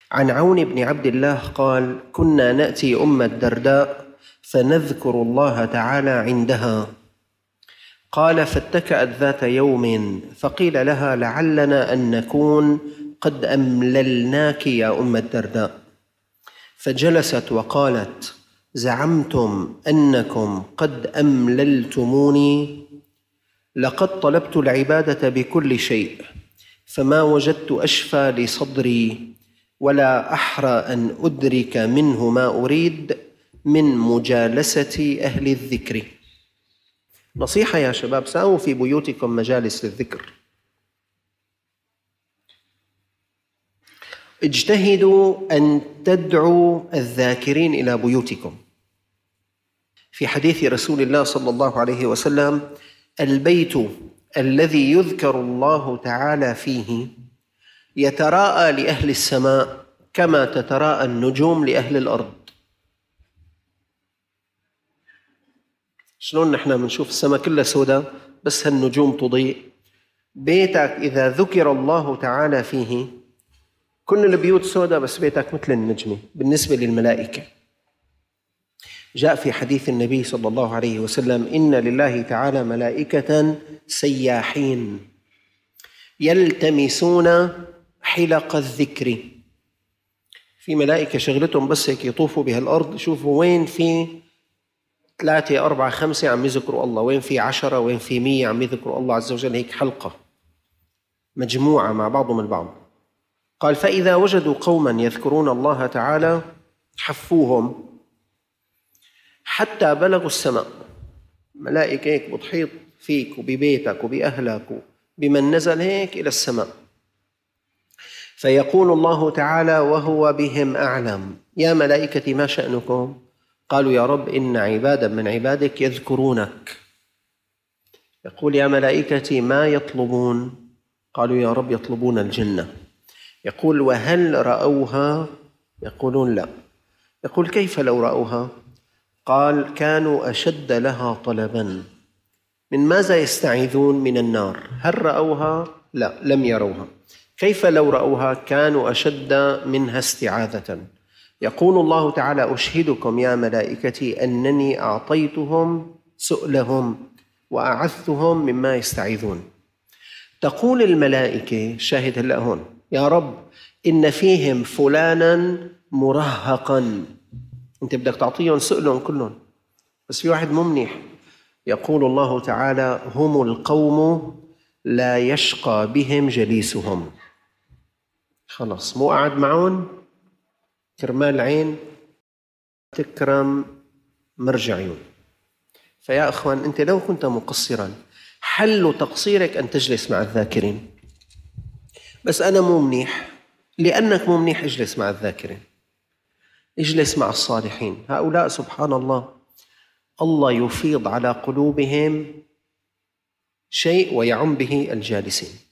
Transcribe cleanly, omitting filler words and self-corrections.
عن عون بن عبد الله قال: كنا نأتي أم الدرداء فنذكر الله تعالى عندها. قال: فاتكأت ذات يوم فقيل لها: لعلنا أن نكون قد أمللناك يا أم الدرداء. فجلست وقالت: زعمتم أنكم قد أمللتموني؟ لقد طلبت العبادة بكل شيء، فما وجدت أشفى لصدري ولا أحرى أن أدرك منه ما أريد من مجالسة أهل الذكر. نصيحة يا شباب، ساووا في بيوتكم مجالس للذكر. اجتهدوا أن تدعوا الذاكرين إلى بيوتكم. في حديث رسول الله صلى الله عليه وسلم: البيت الذي يذكر الله تعالى فيه يتراءى لأهل السماء كما تتراءى النجوم لأهل الأرض. شلون نحن بنشوف السماء كلها سوداء بس هالنجوم تضيء؟ بيتك إذا ذكر الله تعالى فيه، كل البيوت سوداء بس بيتك مثل النجمة بالنسبة للملائكة. جاء في حديث النبي صلى الله عليه وسلم: إن لله تعالى ملائكة سياحين يلتمسون حلق الذكر. في ملائكة شغلتهم بس هيك يطوفوا بهالأرض يشوفوا وين في 3 4 5 عم يذكروا الله، وين في 10، وين في 100 عم يذكروا الله عز وجل. هيك حلقة مجموعة مع بعضهم البعض. قال: فإذا وجدوا قوما يذكرون الله تعالى حفوهم حتى بلغوا السماء. ملائكة هيك بتحيط فيك وببيتك وبأهلك بمن نزل هيك إلى السماء. فيقول الله تعالى وهو بهم أعلم: يا ملائكتي ما شأنكم؟ قالوا: يا رب إن عبادا من عبادك يذكرونك. يقول: يا ملائكتي ما يطلبون؟ قالوا: يا رب يطلبون الجنة. يقول: وهل رأوها؟ يقولون: لا. يقول: كيف لو رأوها؟ قال: كانوا أشد لها طلبا. من ماذا يستعيذون؟ من النار. هل رأوها؟ لا، لم يروها. كيف لو رأوها؟ كانوا أشد منها استعاذة. يقول الله تعالى: أشهدكم يا ملائكتي أنني أعطيتهم سؤلهم وأعثهم مما يستعيذون. تقول الملائكة، شاهد هلأ هون: يا رب إن فيهم فلانا مرهقا. أنت بدك تعطيهم سؤلهم كلهم بس في واحد مو منيح. يقول الله تعالى: هم القوم لا يشقى بهم جليسهم. خلاص مو قاعد معهم كرمال العين تكرم مرجع عيون. فيا أخوان، أنت لو كنت مقصرا حل تقصيرك أن تجلس مع الذاكرين. بس أنا مو منيح، لأنك مو منيح اجلس مع الذاكرين، اجلس مع الصالحين. هؤلاء سبحان الله، الله يفيض على قلوبهم شيء ويعم به الجالسين.